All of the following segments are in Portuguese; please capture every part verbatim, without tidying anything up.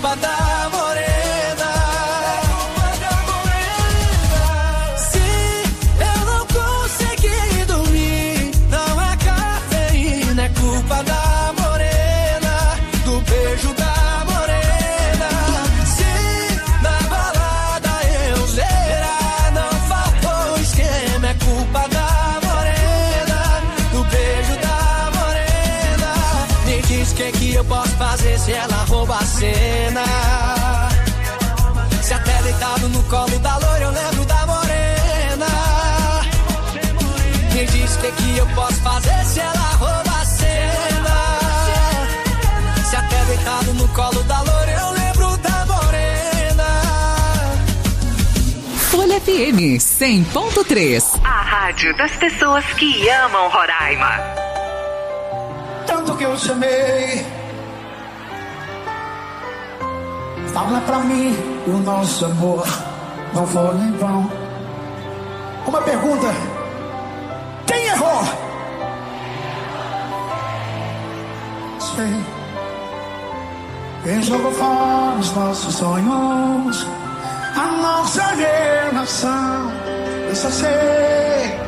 culpa da morena. É culpa da morena. Se eu não consegui dormir, não é cafeína, é culpa da morena, do beijo da morena. Se na balada eu zerar, não faltou esquema, é culpa da morena, do beijo da morena. Me diz o que que eu posso fazer se ela rouba a cena. Se até deitado no colo da loira eu lembro da morena. Me diz o que que eu posso fazer se ela rouba a cena. Se até deitado no colo da loira eu lembro da morena. Folha F M cem ponto três. A rádio das pessoas que amam Roraima. Tanto que eu chamei, fala pra mim, o nosso amor não foi em vão. Uma pergunta: quem errou? Sei. Quem jogou fora os nossos sonhos, a nossa relação, eu só sei.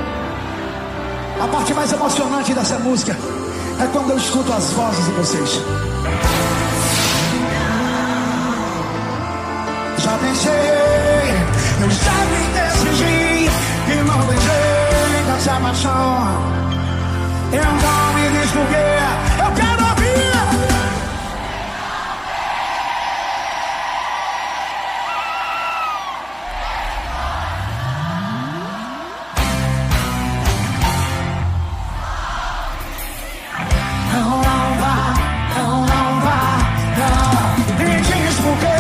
A parte mais emocionante dessa música é quando eu escuto as vozes de vocês. Já pensei, eu já me decidi que não tem jeito dessa paixão. Eu não me diz por quê, eu quero ouvir. Não, não vá, não, não vá, não. Me diz por quê.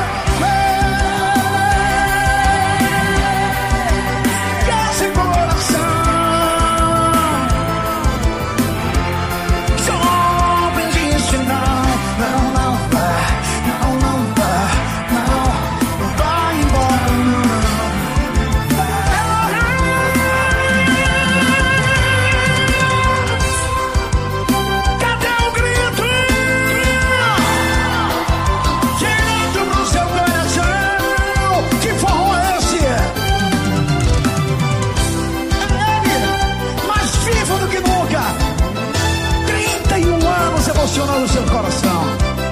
Emocionando o seu coração.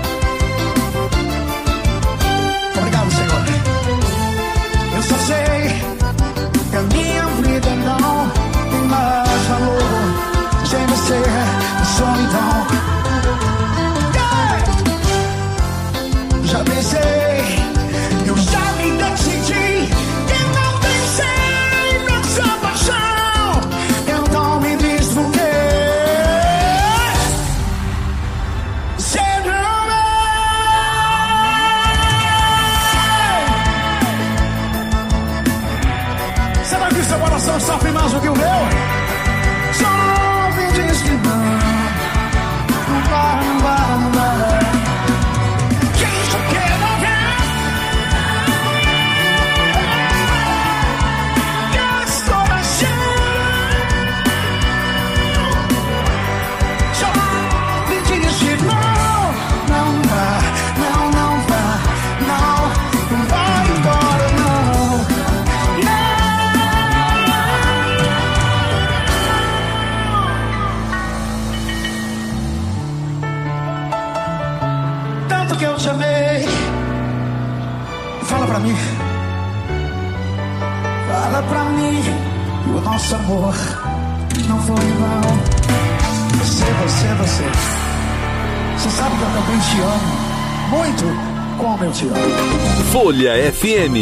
Obrigado, Senhor. Eu só sei que a minha vida não tem mais valor sem você, solidão. Yeah! Já pensei, eu já me decidi que não pensei nessa paixão. Eu não me diz por quê. Será que seu coração sofre mais do que o meu? Só me diz que não. Não vai, não vai, não vai. Quem só quer não quer? Gastou a só me diz que não. Não vai, não, não vai, não. Não vai embora, não. Que eu te amei. Fala pra mim, fala pra mim que o nosso amor não foi em vão. Você, você, você Você sabe que eu também te amo muito como eu te amo. Folha F M.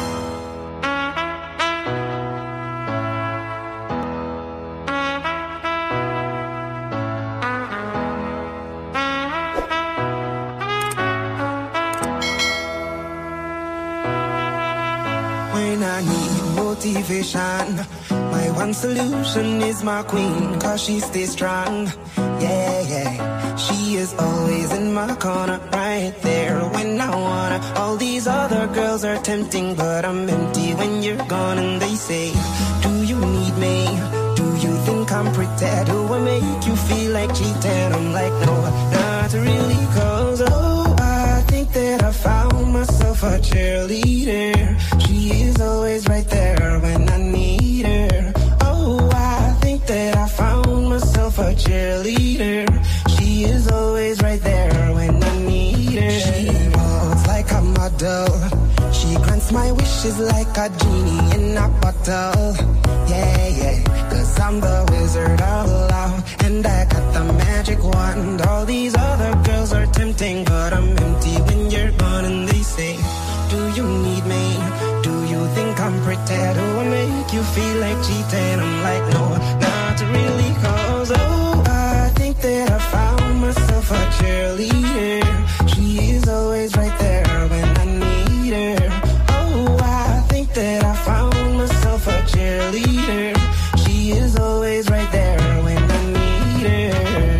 My one solution is my queen, cause she stays strong. Yeah, yeah. She is always in my corner, right there when I wanna. All these other girls are tempting, but I'm empty when you're gone. And they say, do you need me? Do you think I'm pretty? Do I make you feel like cheating? I'm like, no, not really, cause oh, I think that myself a cheerleader. She is always right there when I need her. Oh, I think that I found myself a cheerleader. She is always right there when I need her. She walks like a model. She grants my wishes like a genie in a bottle. Yeah, yeah, cause I'm the wizard of love, and I got the magic wand. All these other girls are tempting, but I'm empty when you're gone. And they say, do you need me? Do you think I'm pretty? Do I make you feel like cheating? I'm like, no, not really, cause oh, I think that I found myself a cheerleader. She is always right there when I need her. Oh, I think that I found myself a cheerleader. She is always right there when I need her.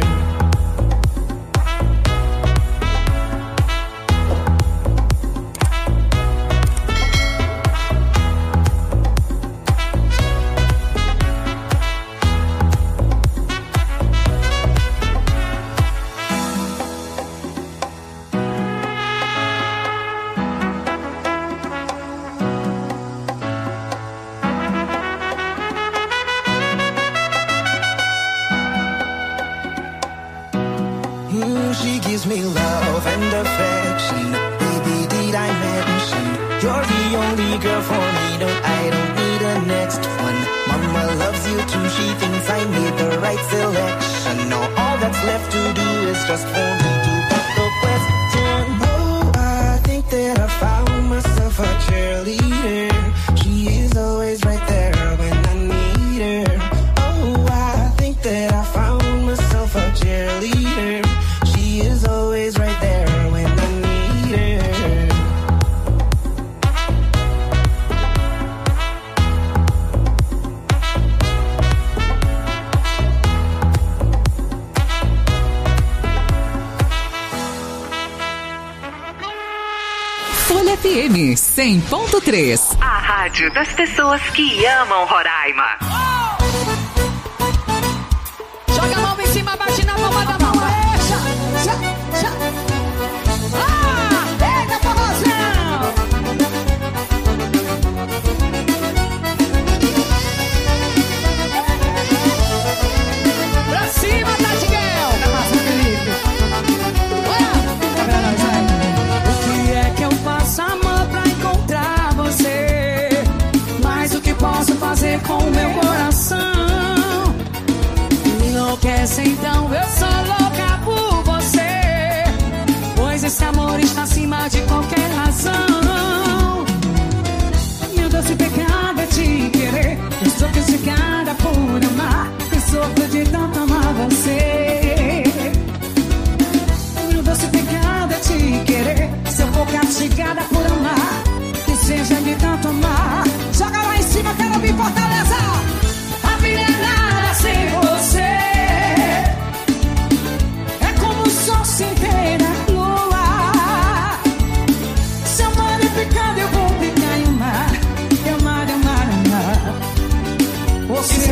She gives me love and affection. Baby, did I mention you're the only girl for me? No, I don't need a next one. Mama loves you too. She thinks I made the right selection. Now all that's left to do is just for me to put the question. Oh, I think that I found myself a cheerleader. She is always right there when I need her. Oh, I think that I found myself a cheerleader. She is always right there when I need her. Folha F M cem ponto três. A rádio das pessoas que amam Roraima. Joga a mão em cima, bate na palma da mão. Deixa, já, já. Ah, eita, forrozão. Pra cima, Tati Guel. Na massa, Felipe. Tá pra nós, vai. O que é que eu faço, amor, pra encontrar você? Mas o que posso fazer com o meu coração? Enlouquece, então eu sou louca por você, pois esse amor está acima de qualquer razão. Meu doce pecado é te querer. Eu sou castigada por amar. Eu sofro de tanto amar você. Meu doce pecado é te querer. Se eu for castigada por amar, que seja de tanto amar. Joga lá em cima, quero vir Fortaleza. A vida é nada sem você. Se inteira lua. Se eu mar e picado, eu vou picar em mar. Eu mar, eu mar, eu mar. Você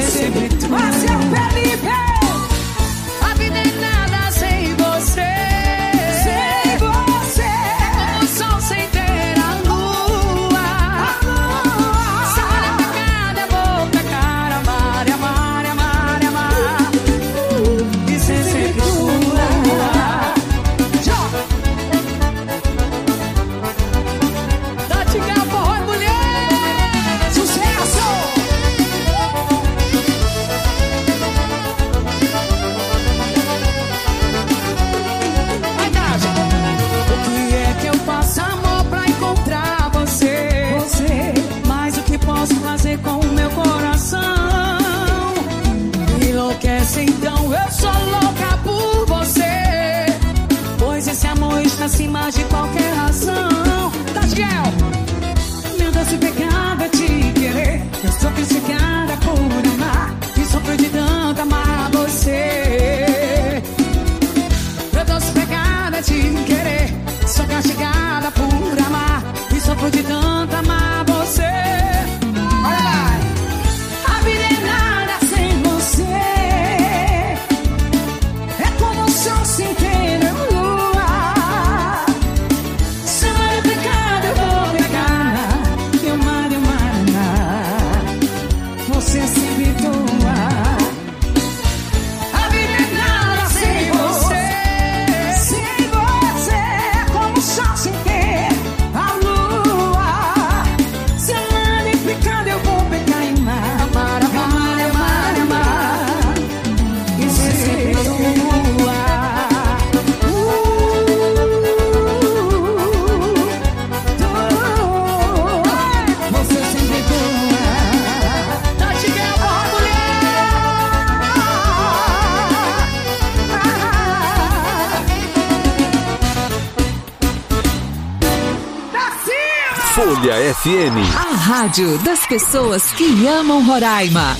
Folha F M. A rádio das pessoas que amam Roraima.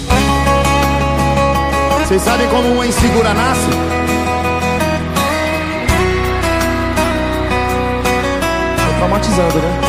Vocês sabem como uma insegura nasce? Tô traumatizando, né?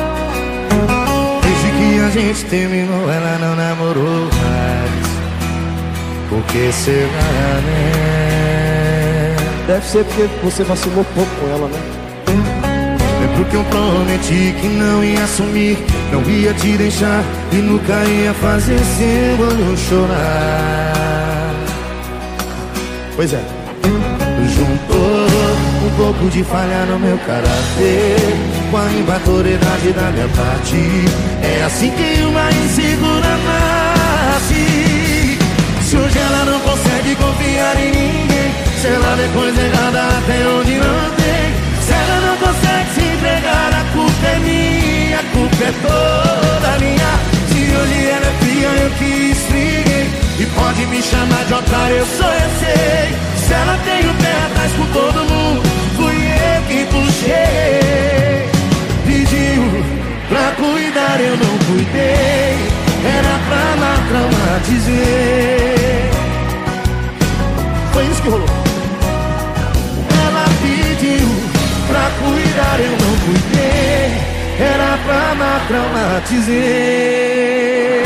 Desde que a gente terminou, ela não namorou mais. Por que será, né? Deve ser porque você vacilou pouco com ela, né? Lembro que eu prometi que não ia assumir, não ia te deixar e nunca ia fazer seu olho chorar. Pois é. Juntou um pouco de falha no meu caráter com a imaturidade da minha parte. É assim que uma insegura nasce. Se hoje ela não consegue confiar em ninguém, se ela vê coisa errada até onde não tem, se ela não consegue se entregar, a culpa é minha, a culpa é toda minha. Se hoje ela é fria, eu que esfriguei, e pode me chamar de otário, eu sou, eu sei. Se ela tem o pé atrás com todo mundo, fui eu que puxei. Pediu pra cuidar, eu não cuidei, era pra lá traumatizei. Foi isso que rolou. Ela pediu pra cuidar, eu não cuidei, era pra lá traumatizei.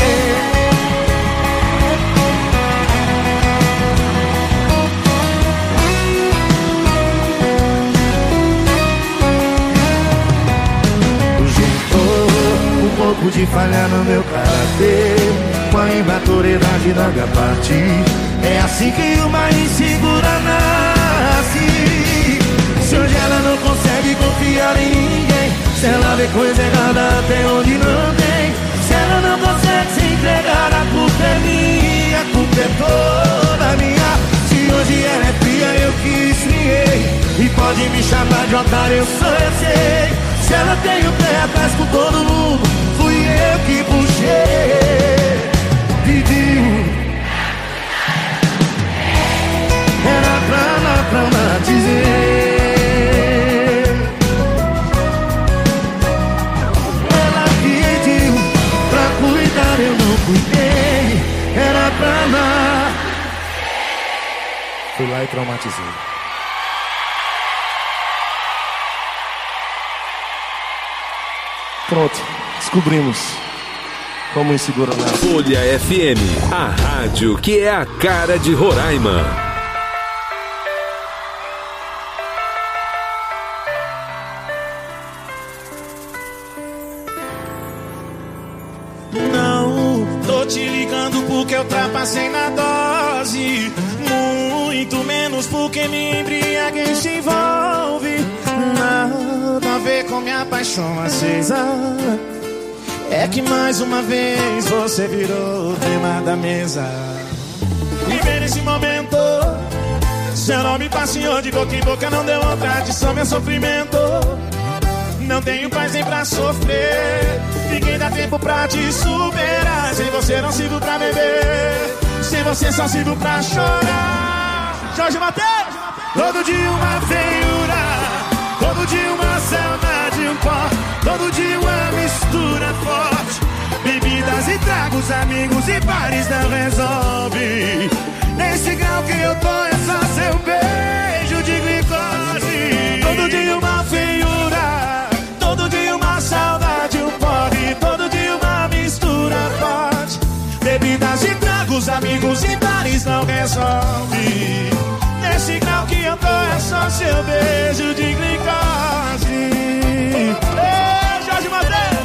Um pouco de falha no meu caráter com a imaturidade da minha parte. É assim que uma insegura nasce. Se hoje ela não consegue confiar em ninguém, se ela vê coisa errada até onde não tem, se ela não consegue se entregar, a culpa é minha, a culpa é toda minha. Se hoje ela é fria, eu que esfriei, e pode me chamar de otário, eu sou, eu sei. Se ela tem o pé atrás com todo mundo, fui eu que puxei. Pediu, era pra lá traumatizei. Ela pediu pra cuidar, eu não cuidei, era pra lá. Fui lá e traumatizei. Pronto, descobrimos como insegura nasce. Folha F M, a rádio que é a cara de Roraima. Não tô te ligando porque eu trapacei na dose, muito menos porque me embriaguei se envolve. Nada a ver com minha paixão acesa, é que mais uma vez você virou o tema da mesa. E ver nesse momento, seu nome passeou de boca em boca, não deu outra adição, meu sofrimento. Não tenho paz nem pra sofrer, ninguém dá tempo pra te superar. Sem você não sirvo pra beber, sem você só sirvo pra chorar. Jorge Mateus! Todo dia uma feiura, todo dia uma saudade, um pó, todo dia uma mistura forte. Bebidas e tragos, amigos e bares não resolve. Nesse grau que eu tô é só seu beijo de glicose. Todo dia uma feiura, todo dia uma saudade, um porre, todo dia uma mistura forte. Bebidas e tragos, amigos e bares não resolve. Nesse grau que eu tô é só seu beijo de glicose. Ei, Jorge Mateus!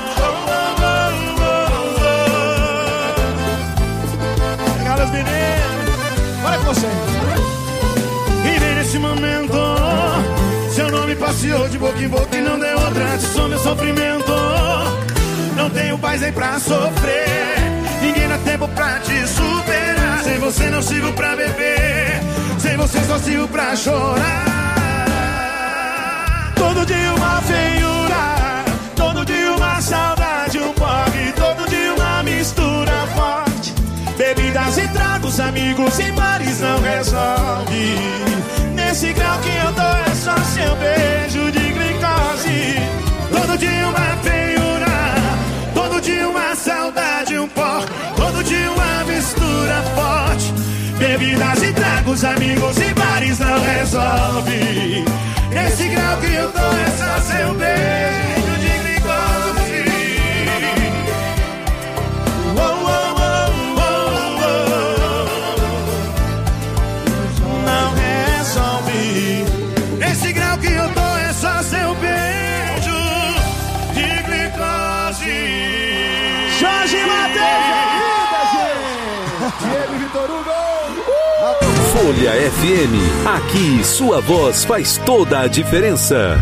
Obrigado, os meninos. Olha com você. E vem nesse momento, seu nome passeou de boca em boca e não deu outra adição, meu sofrimento. Não tenho paz nem pra sofrer, ninguém dá tempo pra te superar. Sem você não sirvo pra beber, sem você só sirvo pra chorar. Todo dia uma feiura, todo dia uma saudade, um porre, todo dia uma mistura forte. Bebidas e tragos, amigos e bares não resolve. Nesse grau que eu tô é só seu beijo de glicose. Todo dia uma feiura, os amigos e bares não resolve. Nesse grau que eu tô é só seu beijo de glicose. Oh, oh, oh, oh, oh. Não resolve. Nesse grau que eu tô é só seu beijo de glicose. Jorge Mateus! Vitor Hugo! Folha F M, aqui sua voz faz toda a diferença.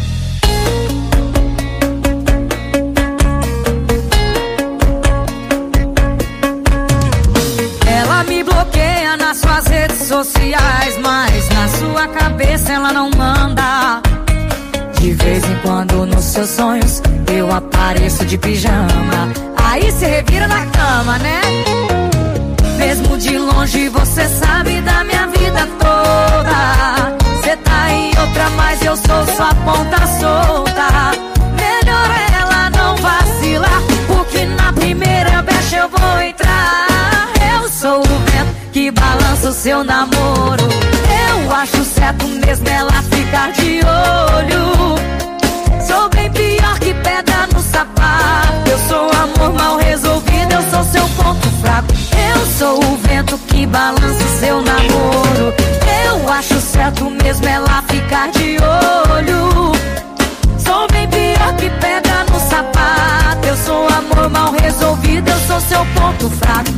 Ela me bloqueia nas suas redes sociais, mas na sua cabeça ela não manda. De vez em quando nos seus sonhos eu apareço de pijama. Aí se revira na cama, né? Mesmo de longe você sabe da minha vida toda. Cê tá em outra, mas eu sou sua ponta solta. Melhor ela não vacilar, porque na primeira brecha eu vou entrar. Eu sou o vento que balança o seu namoro. Eu acho certo mesmo ela ficar de olho. Sou bem pior que pedra no sapato. Eu sou amor mal resolvido, eu sou seu ponto fraco. Eu sou o vento que balança o seu namoro. Eu acho certo mesmo ela ficar de olho. Sou bem pior que pedra no sapato. Eu sou amor mal resolvido, eu sou seu ponto fraco.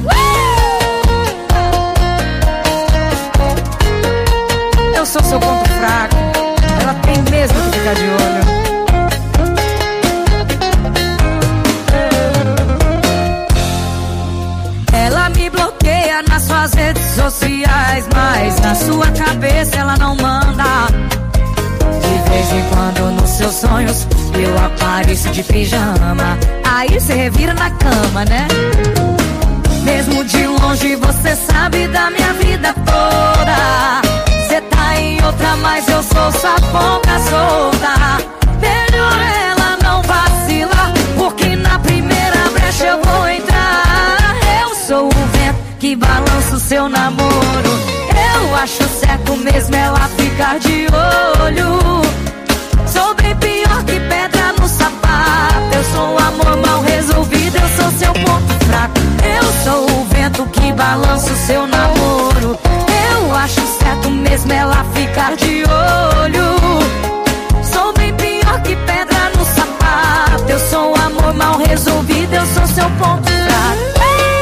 Eu sou seu ponto fraco. Ela tem mesmo que ficar de olho. Ela me bloqueia nas suas redes sociais, mas na sua cabeça ela não manda. De vez em quando nos seus sonhos eu apareço de pijama. Aí cê revira na cama, né? Mesmo de longe você sabe da minha vida toda. Cê tá em outra, mas eu sou sua ponta solta. Melhor ela não vacilar, porque na primeira brecha eu vou entrar. Eu sou o vento que balança o seu namoro. Eu acho certo mesmo ela ficar de olho. Sou bem pior que pedra no sapato. Eu sou amor mal resolvido, eu sou seu ponto fraco. Eu sou o vento que balança o seu namoro. Eu acho certo mesmo ela ficar de olho. Sou bem pior que pedra no sapato. Eu sou amor mal resolvido, eu sou seu ponto fraco.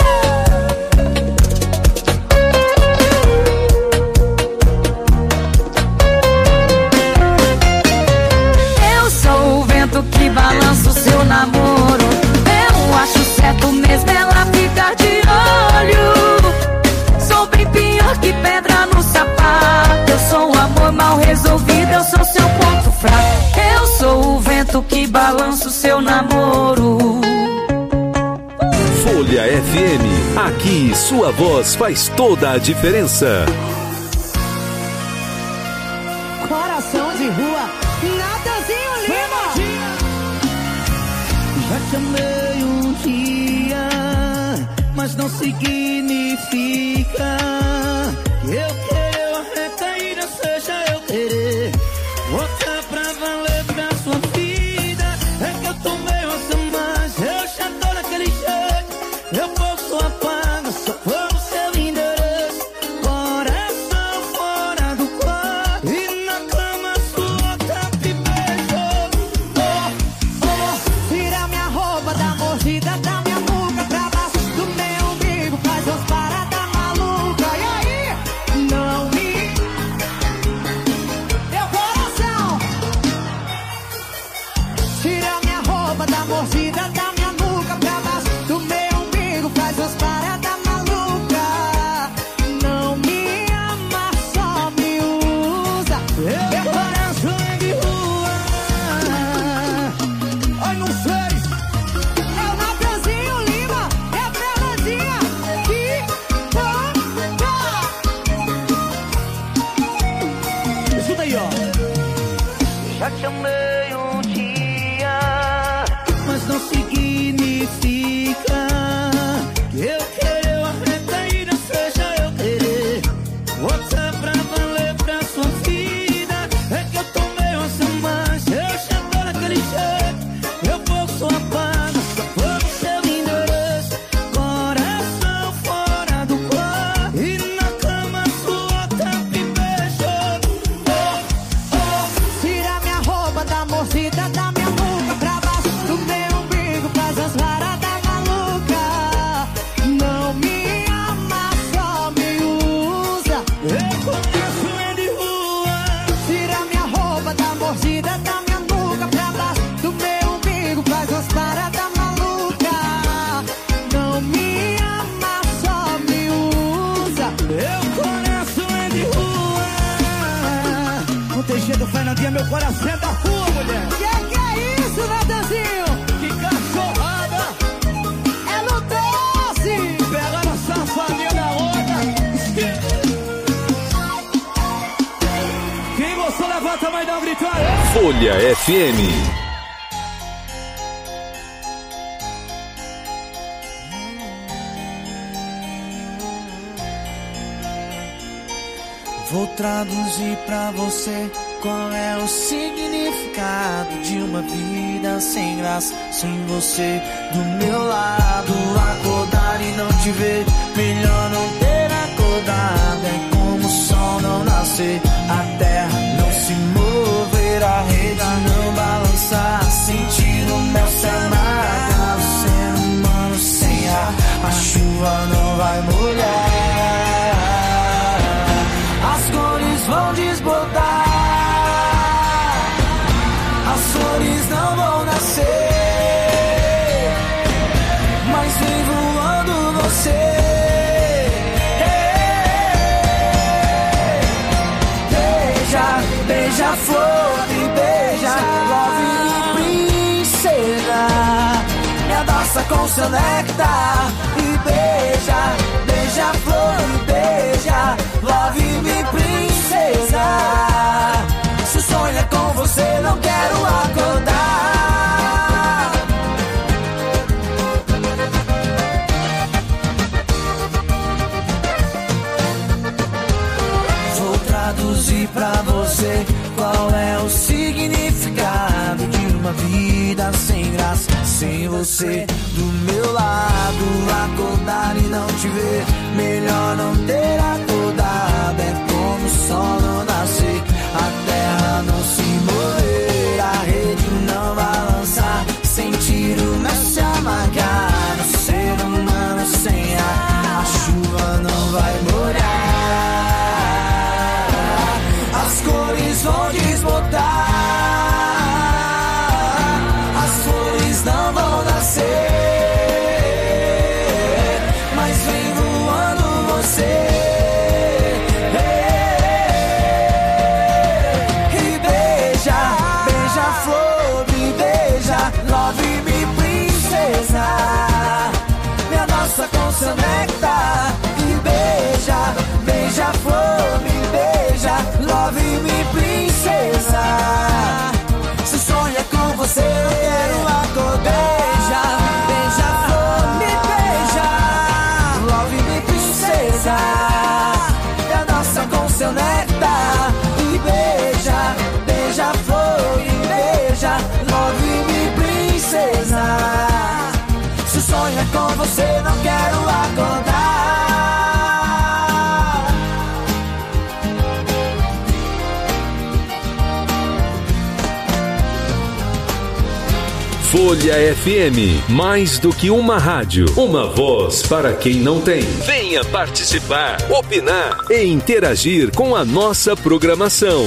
Que balança o seu namoro. Eu acho certo mesmo ela ficar de olho. Sou bem pior que pedra no sapato. Eu sou um amor mal resolvido, eu sou seu ponto fraco. Eu sou o vento que balança o seu namoro. Folha F M, aqui sua voz faz toda a diferença. Coração de rua, Natanzinho Lima. Já te amei um dia, mas não significa que eu querer ou recaída seja eu querer voltar pra valer pra sua vida. É que eu tô meio assim, mas eu já tô naquele jeito. Eu posso apagar só por seu endereço. Coração fora do quarto e na cama sua tapa e beijo. Oh, oh, tira minha roupa da mordida da minha boca pra baixo do meu umbigo. Faz umas paradas malucas e mordida da minha nuca pra baixo do meu umbigo, faz as paradas malucas. Não me ama, só me usa. Eu conheço ele de rua. Tira minha roupa da mordida da minha nuca pra baixo do meu umbigo, faz as paradas malucas. Não me ama, só me usa. Eu conheço ele de rua. Não tem jeito, Fernandinha, meu coração é da rua, mulher. Que que é isso, Natanzinho? Que cachorrada. É no doce. Pegando a safadinha da outra. Quem gostou, levanta a mão e dá um grito aí. Folha F M. Vou traduzir pra você qual é o significado de uma vida sem graça, sem você do meu lado. Acordar e não te ver, melhor não ter acordado. É como o sol não nascer, a terra não se mover, a rede não balançar, sentir o mel se amargar. O ser humano sem ar, a chuva não vai molhar. As cores vão desbotar, as flores não vão nascer, mas vem voando você. Beija, beija a flor e beija, love princesa. Me abraça com seu néctar e beija, beija a flor e beija, love me princesa. Se sonha com você, não quero acordar. Vou traduzir pra você qual é o significado de uma vida sem graça, sem você do meu lado. Acordar e não te ver, melhor não ter acordado. É como o sol não nascer, a terra não se mover, a rede não balançar, sentir o mel se amargar. No ser humano sem ar, a chuva não vai molhar. As cores vão desbotar, as flores não vão nascer, mas vem voando você. E beija, beija a flor, me beija, love me princesa. Me abraça com seu néctar e beija, beija a flor, me beija, love me princesa. Se sonha com você, eu quero acordar. Beija, beija a flor, me beija, love me princesa. Me abraça com seu néctar e beija, beija a flor e beija, love me princesa. Se sonha com você, não quero acordar. Folha F M, mais do que uma rádio, uma voz para quem não tem. Venha participar, opinar e interagir com a nossa programação.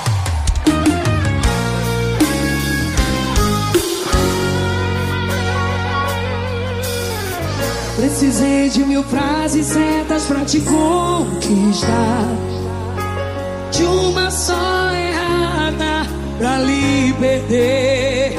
Precisei de mil frases certas pra te conquistar, de uma só errada pra lhe perder.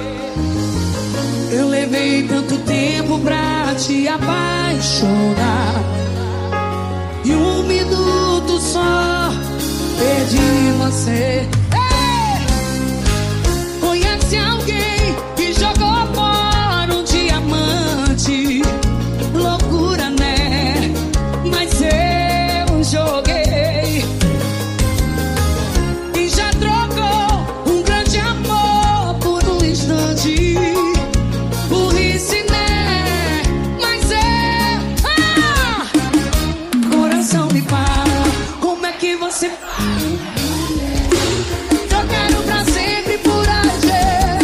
Eu levei tanto tempo pra te apaixonar, e um minuto só perdi você. Ei! Conhece alguém que jogou fora um diamante? Loucura, né? Mas eu joguei e já trocou um grande amor por um instante. Burrice, né? Mas eu... Ah! Coração me para, como é que você... Trocaram pra sempre por agir.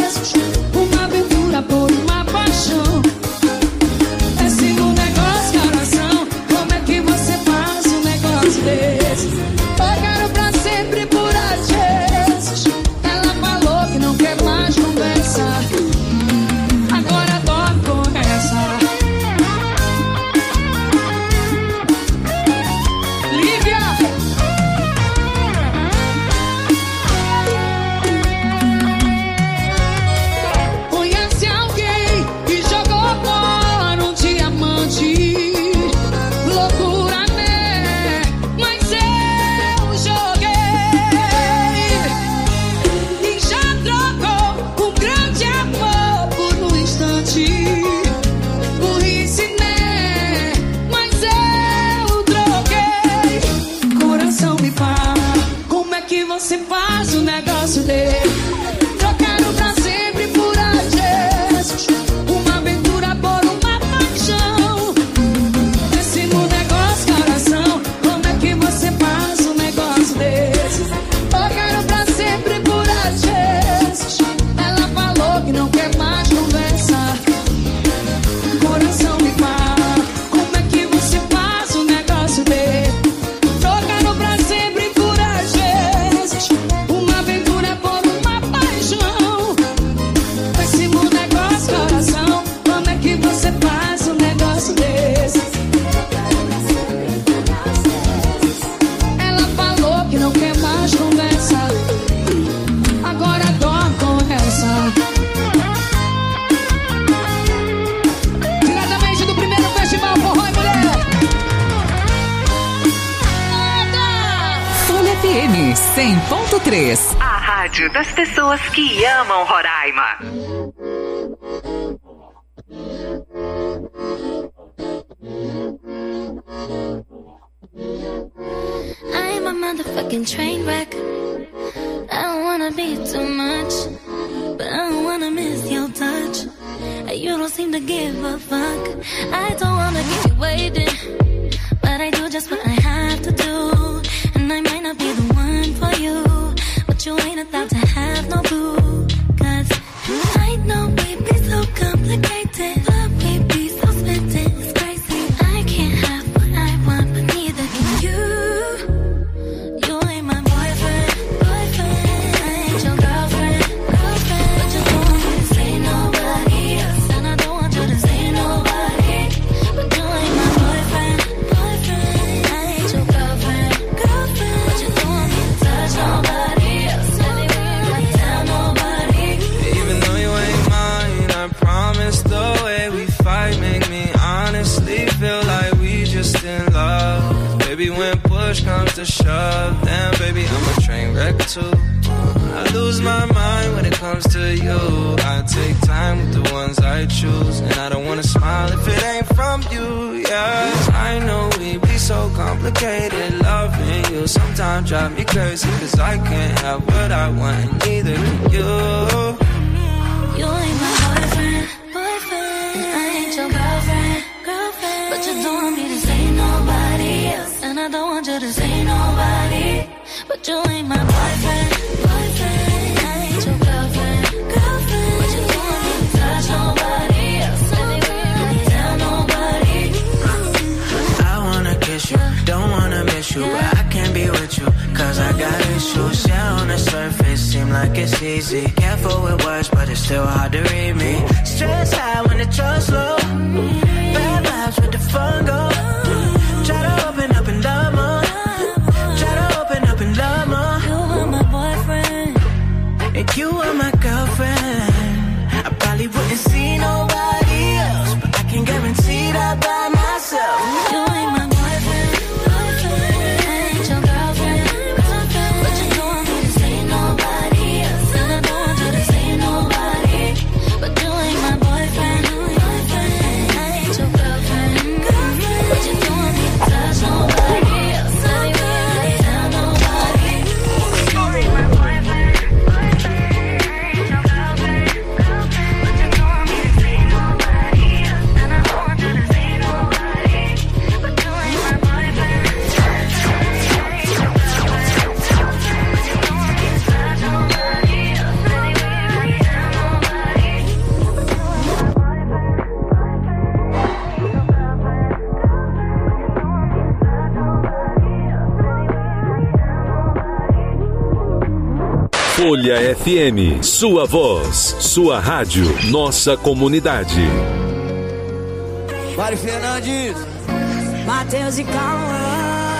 cem ponto três. A rádio das pessoas que amam Roraima. I'm a motherfucking train wreck. I don't wanna be too much, but I don't wanna miss your touch. You don't seem to give a fuck. I don't wanna keep you waiting, but I do just what I have to do. And I might not be the one for you, but you ain't about to have no boo. Cause I know we be so complicated, but we be so spittin', it's crazy. I can't have what I want, but neither can you. You ain't my boyfriend, boyfriend. I ain't your girlfriend, girlfriend. But you don't want me to say nobody else, and I don't want you to say nobody. But you ain't my boyfriend, boyfriend. I ain't your girlfriend, girlfriend. But you don't want me to touch nobody else, anywhere, tell nobody. Even though you ain't mine, I promise the way we fight make me honestly feel like we just in love. Baby, when push comes to shove, damn baby, I'm a train wreck too. I lose my mind when it comes to you. I take time with the ones I choose, and I don't wanna smile if it ain't from you, yeah. I know we be so complicated, loving you sometimes drive me crazy, cause I can't have what I want, and neither can you. You ain't my boyfriend, boyfriend. And I ain't your girlfriend, girlfriend. But you don't want me to say nobody else, and I don't want you to say nobody. But you ain't my boyfriend, boyfriend. I ain't your girlfriend, girlfriend. But you don't want me to touch nobody else, anywhere, tell nobody. I wanna kiss you, don't wanna miss you, but I can't be with you, cause I got issues. Yeah, on the surface, seem like it's easy. Careful with words, but it's still hard to read me. Stress high when the trust low. Bad vibes with the fun go. Try to open up and love more. Try to open up and love more. You are my boyfriend, And you are my girlfriend. I probably wouldn't see nobody else, but I can guarantee that by myself. you ain't my boyfriend, boyfriend. I ain't your girlfriend, girlfriend. But you don't want me to say nobody else, and I don't want you to say nobody. But you ain't my boyfriend, boyfriend. I ain't your girlfriend, girlfriend. But you don't want me to touch nobody else, anywhere, tell nobody. You ain't my boyfriend, boyfriend. I ain't your girlfriend, girlfriend. But you don't want me to say nobody else, and I don't want you to say nobody. But you ain't my boyfriend, boyfriend. I ain't your girlfriend, girlfriend. But you don't want me to touch nobody else, anywhere, tell nobody. Folha F M, sua voz, sua rádio, nossa comunidade. Mário Fernandes, Matheus e Cauã.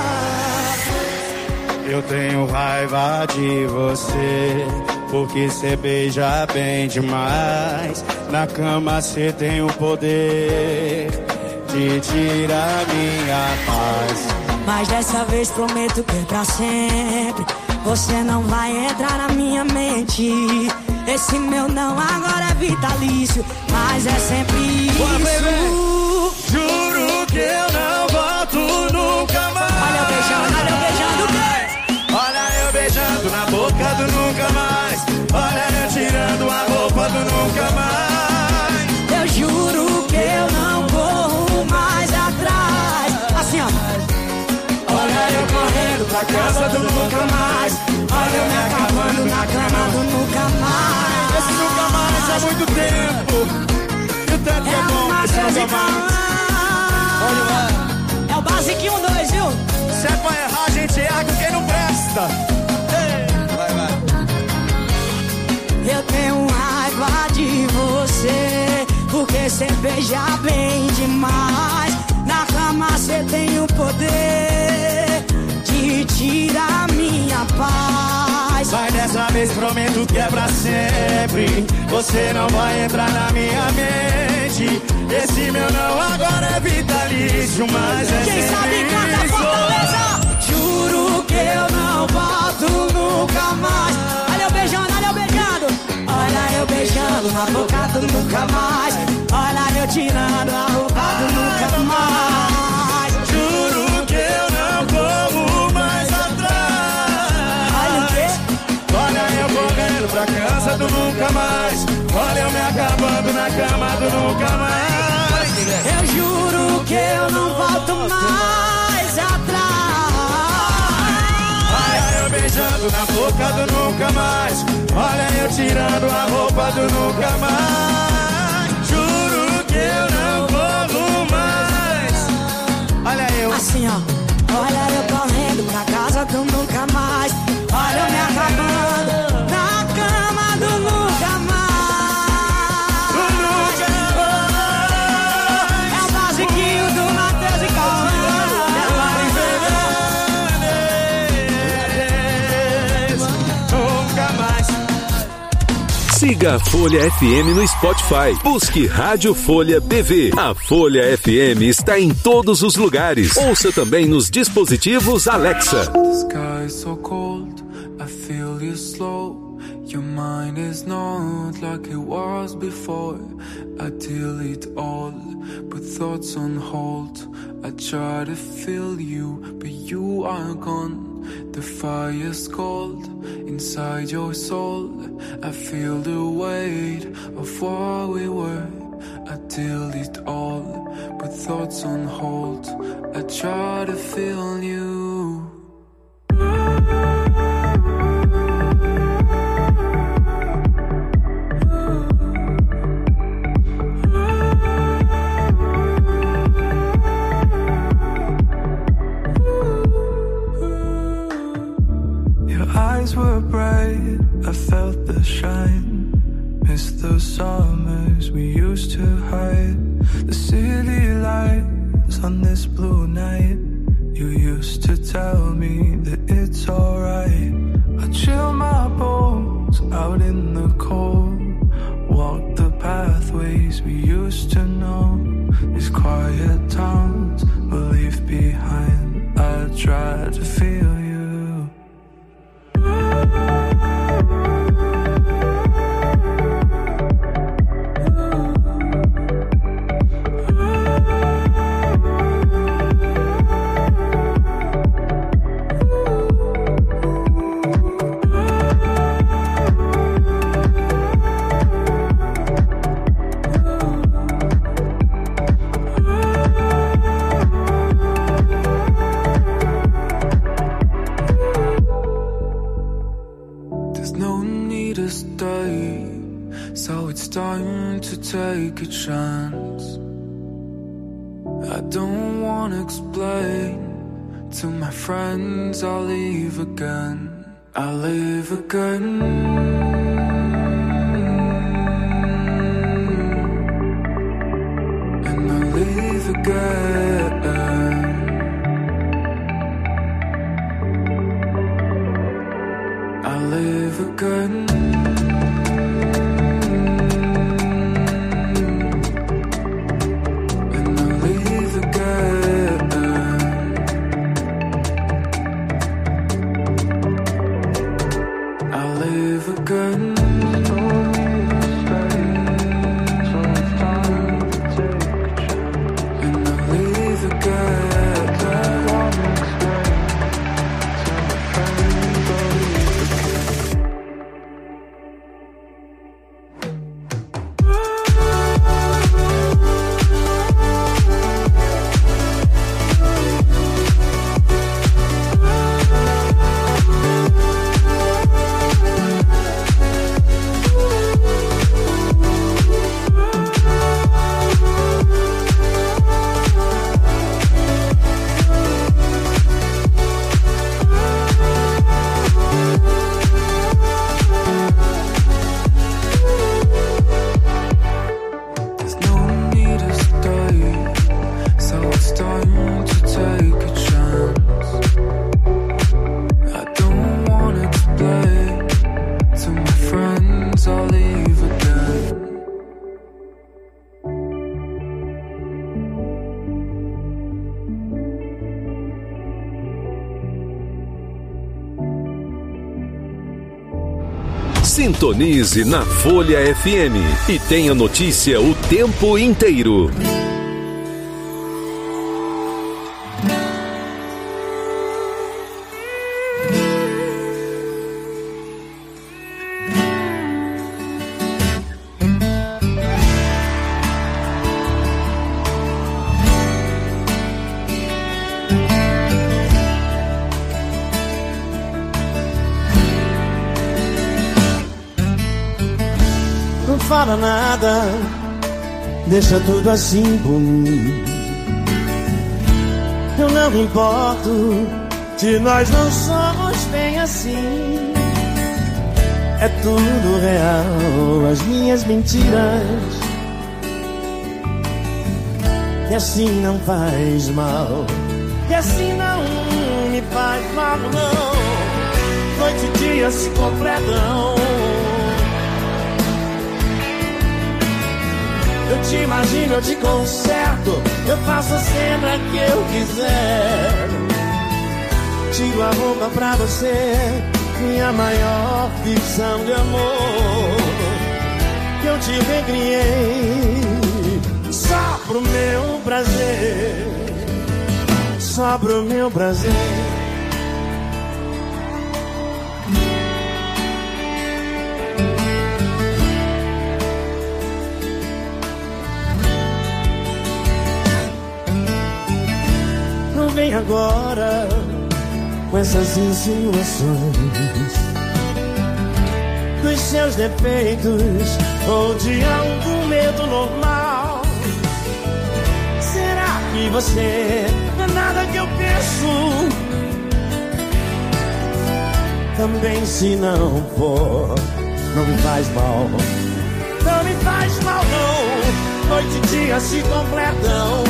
Eu tenho raiva de você, porque cê beija bem demais. Na cama cê tem o poder de tirar minha paz. Mas dessa vez prometo que é pra sempre. Você não vai entrar na minha mente. Esse meu não agora é vitalício, mas é sempre isso. Bora, baby. Juro que eu não volto nunca mais. Olha eu beijando, olha eu beijando o quê? Olha eu beijando na boca do nunca mais. Olha eu tirando a roupa do nunca mais. Eu juro que eu não corro mais atrás. Assim ó. Olha eu correndo pra casa do nunca mais. Olha eu me acabando na cama do nunca mais. Esse nunca mais há muito tempo. E o tanto é bom que seus amantes. É o basiquinho dois, viu? Se é pra errar, a gente erra com quem não presta. Ei. Vai, vai. Eu tenho raiva de você, porque cê beija bem demais. Na cama cê tem o poder de tirar minha paz. Mas dessa vez prometo que é pra sempre. Você não vai entrar na minha mente. Esse meu não agora é vitalício, mas é quem sempre sabe canta isso. Fortaleza. Juro que eu não não volto nunca mais. Olha eu beijando, olha eu beijando. Olha eu beijando na boca do nunca mais. Olha eu tirando a roupa do nunca mais. Juro que eu não corro mais atrás. Olha o quê? Olha eu correndo pra casa do nunca mais. Olha eu me acabando na cama do nunca mais. Eu juro que eu não volto mais atrás. Olha eu beijando na boca do nunca mais. Olha eu tirando a roupa do nunca mais. Juro que eu não corro mais. Olha eu assim ó. Olha eu correndo pra casa do nunca mais. Olha eu me acabando na cama do nunca mais. É o basiquinho do Matheus e Cauã. Nunca mais. Siga a Folha F M no Spotify. Busque Rádio Folha B V. A Folha F M está em todos os lugares. Ouça também nos dispositivos Alexa. The sky is so cold, I feel you slow. Your mind is not like it was before. I delete all, put thoughts on hold. I try to feel you, but you are gone. The fire's cold inside your soul. I feel the weight of what we were. I delete all, put thoughts on hold. I try to feel you. Eyes were bright, I felt the shine. Missed the summers we used to hide. The city lights on this blue night. You used to tell me that it's alright. I chill my bones out in the cold. Walk the pathways we used to know. These quiet towns we'll leave behind. I try to feel you. Take a chance. I don't wanna explain to my friends. I'll leave again. I'll leave again. And I'll leave again. I'll leave again. Leave Sintonize na Folha F M e tenha notícia o tempo inteiro. Fala nada, deixa tudo assim por mim. Eu não me importo se nós não somos bem assim. É tudo real, as minhas mentiras. E assim não faz mal, e assim não me faz mal, não. Noite e dia se completam. Eu te imagino, eu te conserto, eu faço a cena que eu quiser. Tiro a roupa pra você, minha maior ficção de amor. Que eu te recriei só pro meu prazer, só pro meu prazer. Vem agora com essas insinuações dos seus defeitos ou de algum medo normal. Será que você não é nada que eu penso? Também se não for, não me faz mal. Não me faz mal não, noite e dia se completam.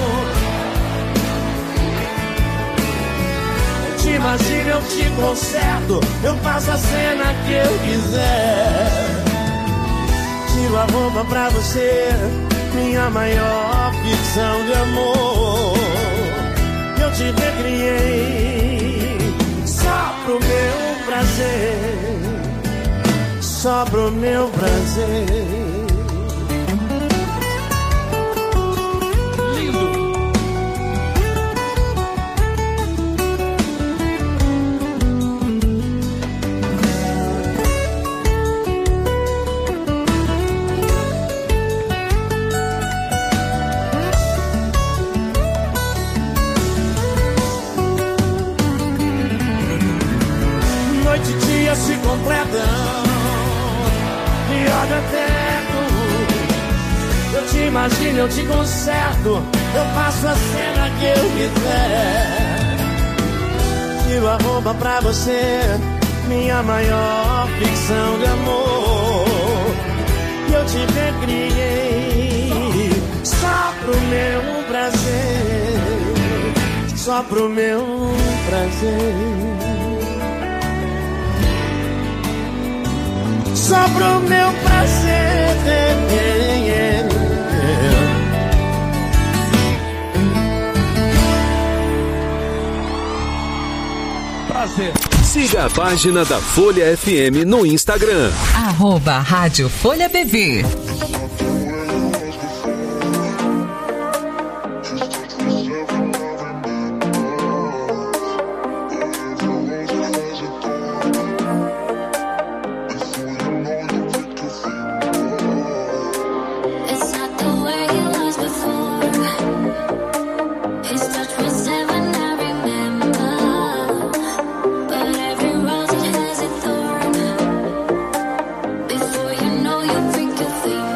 Te imagino, eu te conserto, eu faço a cena que eu quiser. Tiro a roupa pra você, minha maior ficção de amor. Eu te recriei só pro meu prazer, só pro meu prazer. Se completam e olha perto. Eu te imagino, eu te conserto, eu faço a cena que eu quiser. Tiro a roupa pra você, minha maior ficção de amor. E eu te recriei só pro meu prazer, só pro meu prazer. Só pro meu prazer. Prazer. Siga a página da Folha F M no Instagram. Arroba Rádio Folha B V. Before you know you think you think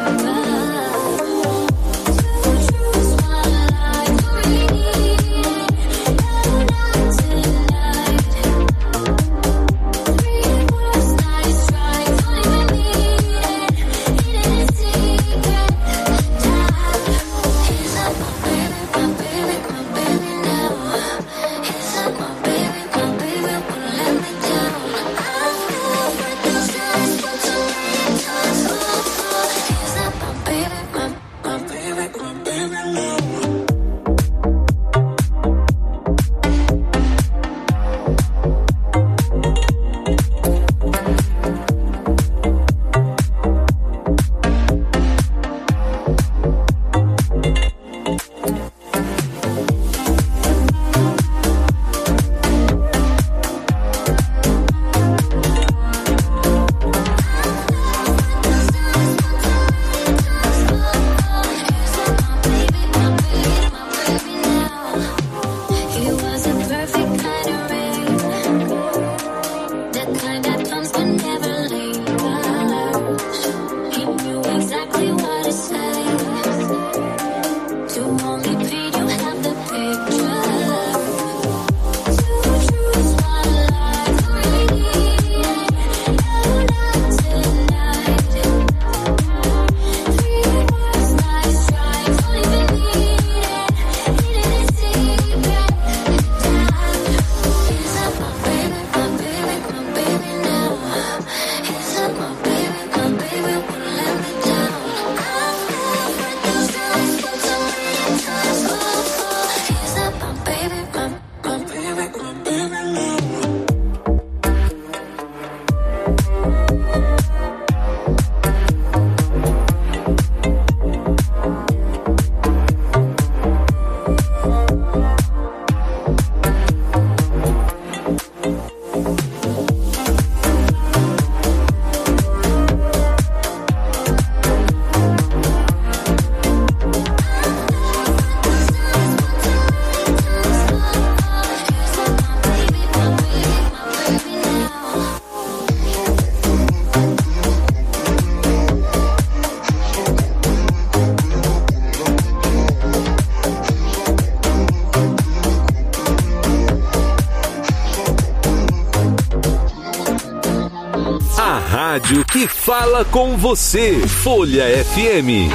rádio que fala com você. Folha F M.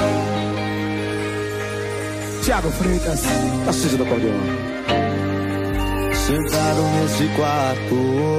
Thiago Freitas, Tarcísio do Acordeon. Sentado nesse quarto,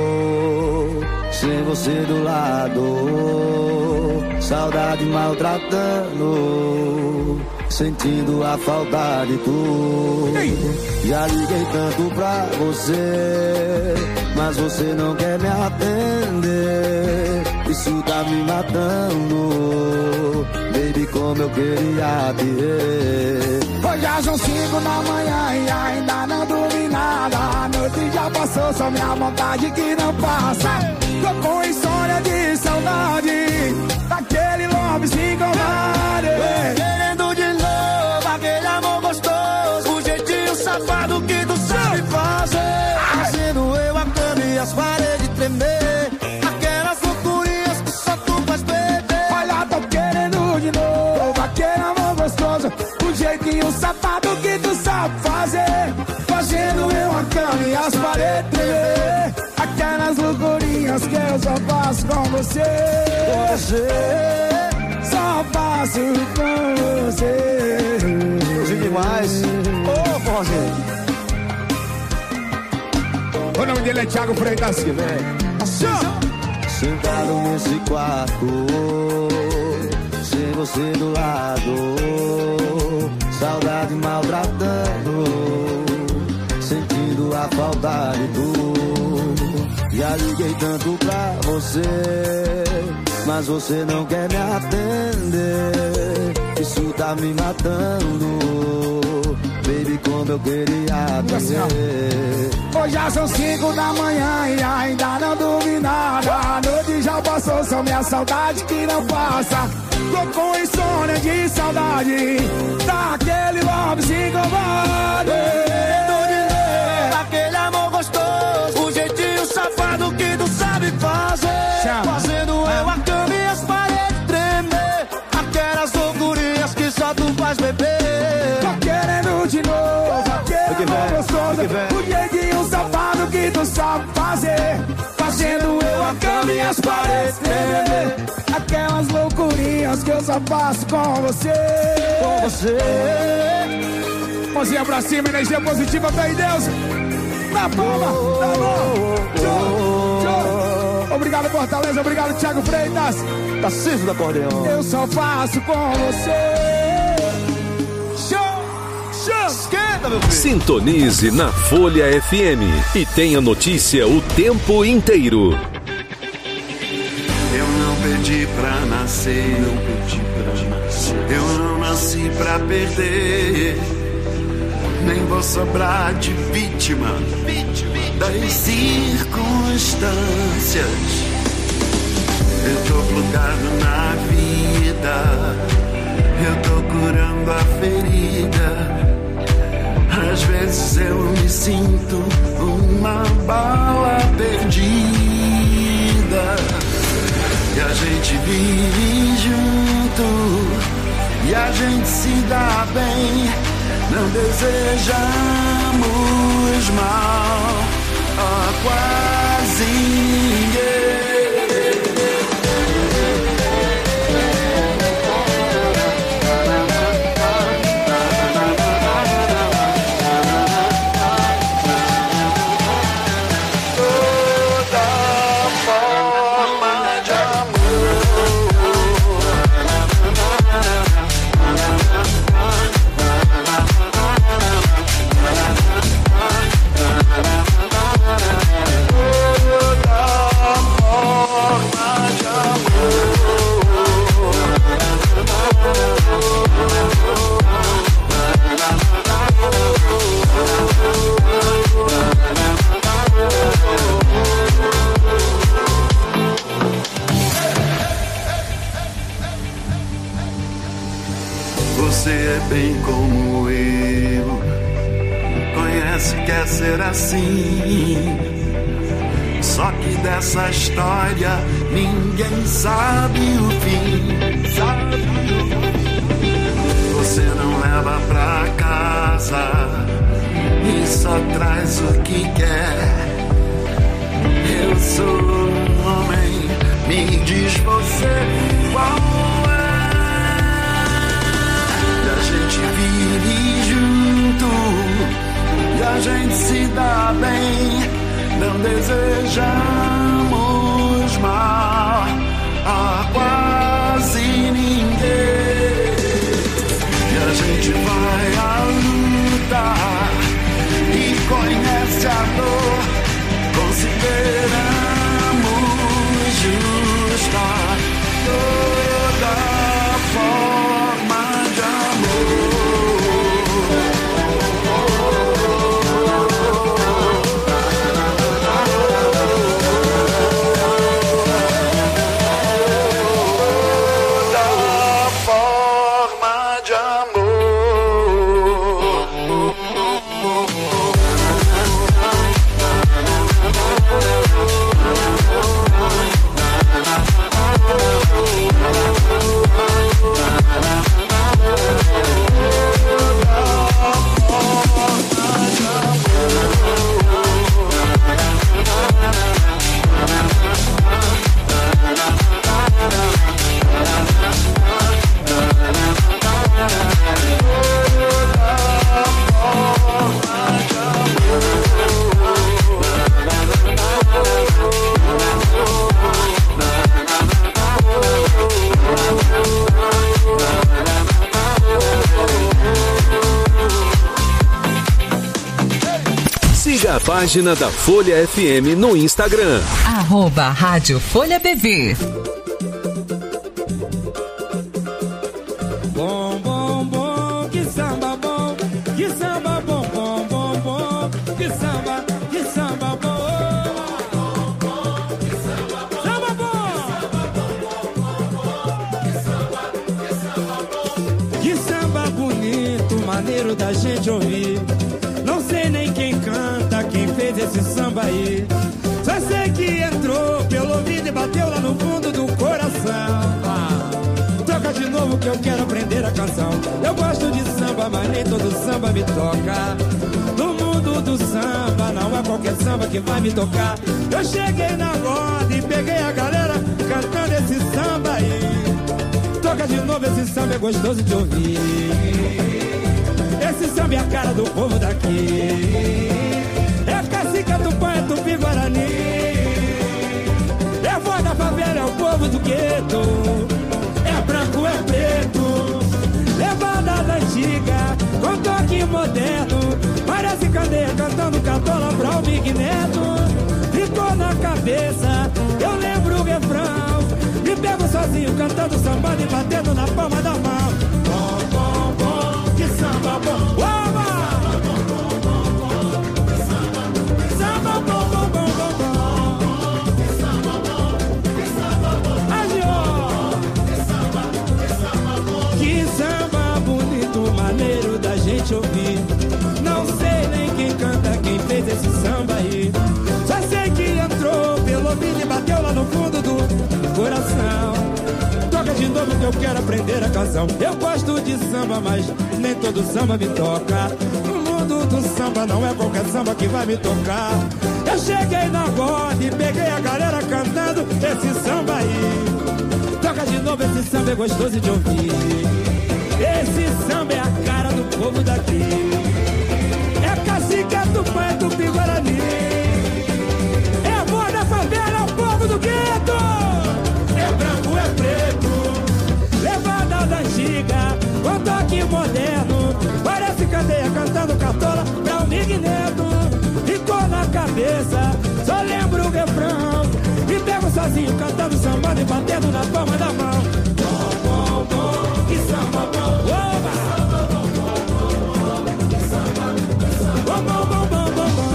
sem você do lado, saudade maltratando, sentindo a falta de tu. Já liguei tanto pra você, mas você não quer me atender. Isso tá me matando, baby, como eu queria te ver. Hoje já são cinco da manhã e ainda não dormi nada. A noite já passou, só minha vontade que não passa. Tô com insônia de saudade daquele lobby covarde. Querendo de novo aquele amor gostoso, o jeitinho safado que tu sabe fazer. Fazendo eu a cama e as paredes tremer, aquelas loucurinhas que só tu faz beber. Olha, tô querendo de novo aquele amor gostoso, o jeitinho safado que tu sabe fazer. Fazendo eu a cama e as paredes tremer, aquelas loucurinhas que eu só faço com você. Você só faço com você. Hoje demais. Ô, oh, Porzinho. O nome dele é Thiago Freitas, que vem. Sentado nesse quarto, sem você do lado, saudade maltratando, sentindo a falta de tu. Já liguei tanto pra você, mas você não quer me atender. Isso tá me matando, baby, como eu queria te ver. Hoje já são cinco da manhã e ainda não dormi nada. A noite já passou, só minha saudade que não passa. Tô com insônia de saudade daquele lobby covarde. Aquele amor gostoso, o jeitinho safado que tu sabe fazer. Fazendo eu a cama e as paredes tremer, aquelas loucurinhas que só tu faz beber. Tô querendo de novo aquele amor gostoso, o jeitinho safado que tu sabe fazer. Fazendo eu a cama e as paredes tremer, aquelas loucurinhas que eu só faço com você. Com você. Mãozinha pra cima, energia positiva, fé em Deus. Na palma, na mão. Tchau, tchau. Obrigado, Fortaleza. Obrigado, Thiago Freitas. Tarcísio do Acordeon. Eu só faço com você. Show, show. Esquenta, meu filho. Sintonize na Folha F M e tenha notícia o tempo inteiro. Eu não pedi pra nascer, não pedi pra nascer. Eu não nasci pra perder, nem vou sobrar de vítima, vítima das circunstâncias. Eu tô plugado na vida, eu tô curando a ferida. Às vezes eu me sinto uma bala perdida, e a gente vive junto, e a gente se dá bem. Não desejamos mal a quase ninguém. Você é bem como eu, conhece, quer ser assim. Só que dessa história ninguém sabe o fim. Você não leva pra casa e só traz o que quer. Eu sou um homem, me diz você qual é. E a gente vive junto, e a gente se dá bem, não desejamos mal a quase ninguém. E a gente vai à luta e conhece a dor, consideramos justa toda forma de Siga a página da Folha F M no Instagram. Arroba Rádio Folha B V. Bom, bom, bom, que samba bom, que samba bom, bom, bom, bom, que samba, que samba bom. Samba bom. Que samba bonito, maneiro da gente ouvir. Não sei nem quem canta, quem fez esse samba aí. Só sei que entrou pelo ouvido e bateu lá no fundo do coração. Ah, toca de novo que eu quero aprender a canção. Eu gosto de samba, mas nem todo samba me toca. No mundo do samba, não é qualquer samba que vai me tocar. Eu cheguei na roda e peguei a galera cantando esse samba aí. Toca de novo, esse samba é gostoso de ouvir. Esse samba é a cara do povo daqui. É cacique, é tupã, é tupi, guarani. É voz da favela, é o povo do gueto. É branco, é preto. Levada da antiga, com toque moderno. Parece cadeia cantando catola pra o Big Neto. Ficou na cabeça, eu lembro o refrão. Me pego sozinho cantando samba e batendo na palma da mão. Bom, bom, bom, que samba bom. Oba! Samba bom, bom, bom, bom, bom. Que samba bonito, maneiro da gente ouvir. Não sei nem quem canta, quem fez esse samba aí. Só sei que entrou pelo ouvido e bateu lá no fundo do coração. Toca de novo que eu quero aprender a canção. Eu gosto de samba, mas nem todo samba me toca. No mundo do samba não é qualquer samba que vai me tocar. Eu cheguei na roda e peguei a galera cantando esse samba aí. Toca de novo, esse samba é gostoso de ouvir. Esse samba é a cara do povo daqui. É cacique, é tupã, é tupi, guarani. É voz da favela, é o povo do gueto. É branco, é preto. Levada da antiga, com toque moderno. Parece cadeia cantando cartola pra o Mig Neto. Ficou na cabeça, só lembro o refrão. Me pego sozinho cantando samba e batendo na palma da mão. Bom, bom, bom, que samba bom. Oba! Bom, bom, bom, bom, bom, bom.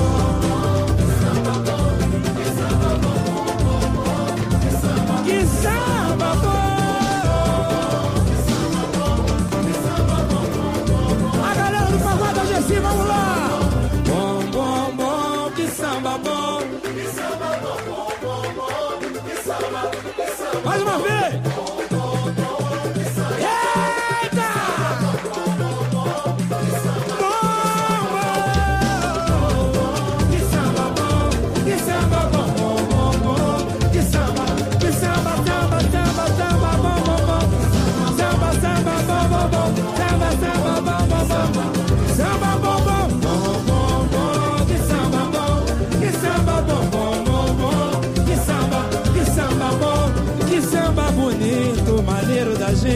Que samba bom. A galera do pagode hoje assim, vamos lá. Bom, bom, bom, que samba bom. Que samba bom, bom, bom, bom. Que samba, que samba. Mais uma vez. Eita!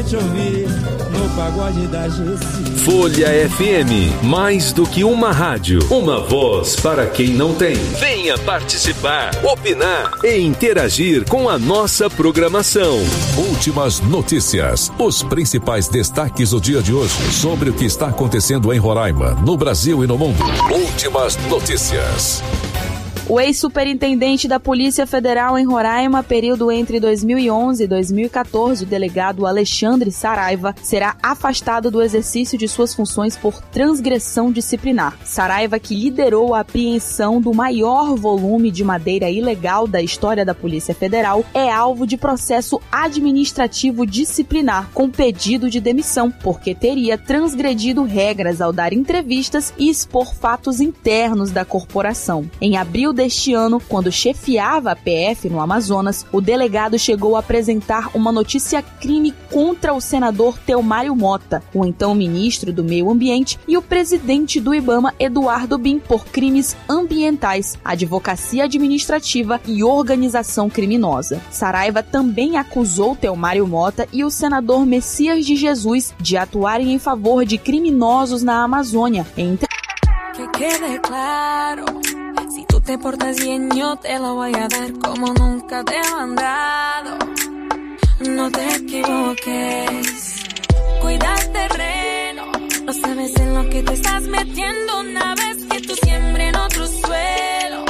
gente ouvir no pagode da G C. Folha F M, mais do que uma rádio, uma voz para quem não tem. Venha participar, opinar e interagir com a nossa programação. Últimas notícias, os principais destaques do dia de hoje sobre o que está acontecendo em Roraima, no Brasil e no mundo. Últimas notícias. O ex-superintendente da Polícia Federal em Roraima, período entre dois mil e onze e dois mil e quatorze, o delegado Alexandre Saraiva, será afastado do exercício de suas funções por transgressão disciplinar. Saraiva, que liderou a apreensão do maior volume de madeira ilegal da história da Polícia Federal, é alvo de processo administrativo disciplinar com pedido de demissão, porque teria transgredido regras ao dar entrevistas e expor fatos internos da corporação. Em abril deste ano, quando chefiava a P F no Amazonas, o delegado chegou a apresentar uma notícia-crime contra o senador Teomário Mota, o então ministro do Meio Ambiente, e o presidente do IBAMA, Eduardo Bin, por crimes ambientais, advocacia administrativa e organização criminosa. Saraiva também acusou Teomário Mota e o senador Messias de Jesus de atuarem em favor de criminosos na Amazônia. Entre... Que quede claro. Si tú te portas bien, yo te lo voy a dar como nunca te he mandado. No te equivoques, cuida el terreno. No sabes en lo que te estás metiendo una vez que tú siembres en otro suelo.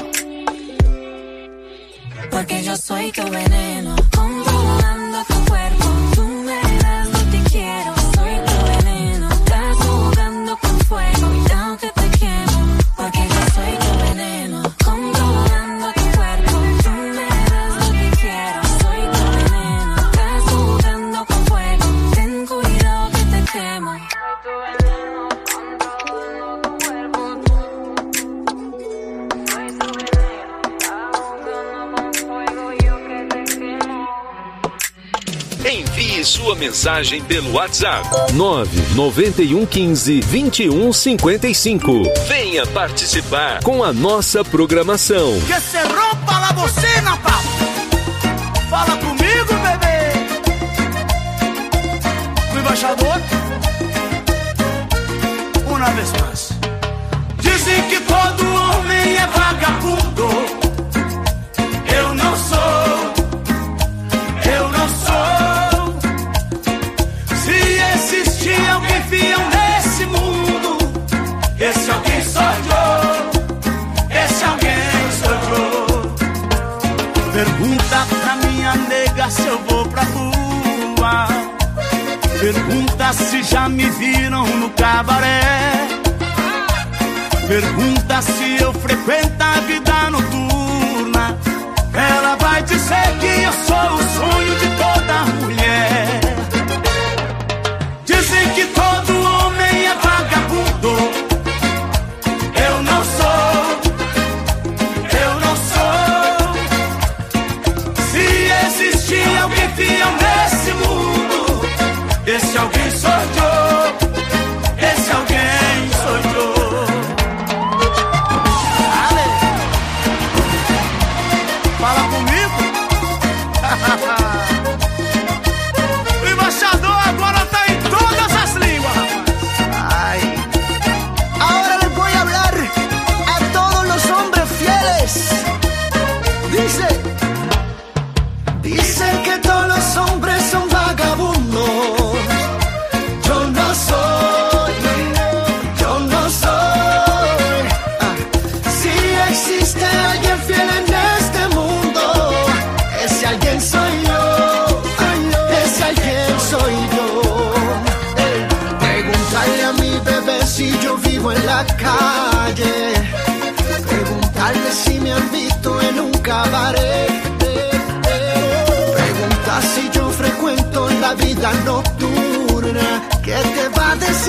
Porque yo soy tu veneno, controlando tu cuerpo. Tú me das lo que quiero, soy tu veneno. Estás jugando con fuego, cuidado que te quemo. Porque yo soy tu veneno, controlando tu cuerpo. Tú me das lo que quiero, soy tu veneno. Estás jugando con fuego, ten cuidado que te quemo. Soy tu veneno, controlando tu cuerpo. Soy tu veneno, estás jugando con fuego, yo que te quemo. Envie sua mensagem pelo WhatsApp nove nove um um cinco, vinte e um cinquenta e cinco. Venha participar com a nossa programação. Que se rompa la bocina, papo. Fala comigo, bebê. O embaixador, uma vez mais. Dizem que todo homem é vagabundo. Eu não sou. Eu não sou. Se existir alguém fiel nesse mundo, esse alguém sou eu. Esse alguém sou eu. Pergunta pra minha nega se eu vou pra rua. Pergunta se já me viram no cabaré. Pergunta se eu frequento a vida noturna. Ela vai dizer que eu sou o sonho de toda mulher. Dizem que todo homem é vagabundo. Eu não sou. Eu não sou. Se existir alguém fiel nesse mundo, esse alguém sou eu. Esse alguém sou eu. Fala comigo. O embaixador agora tá em todas as línguas, rapaz. Ay. Ahora les voy a hablar a todos los hombres fieles. Dice, dicen que todos los hombres son vagabundos. Yo no soy, yo no soy. Ah. Si existe alguien fiel en este mundo, ese alguien soy yo. Ese alguien soy yo. Ey. Preguntarle a mi bebé si yo vivo en la calle. Preguntarle si me han visto en un cabaret. Preguntar si yo frecuento la vida nocturna. ¿Qué te va a decir?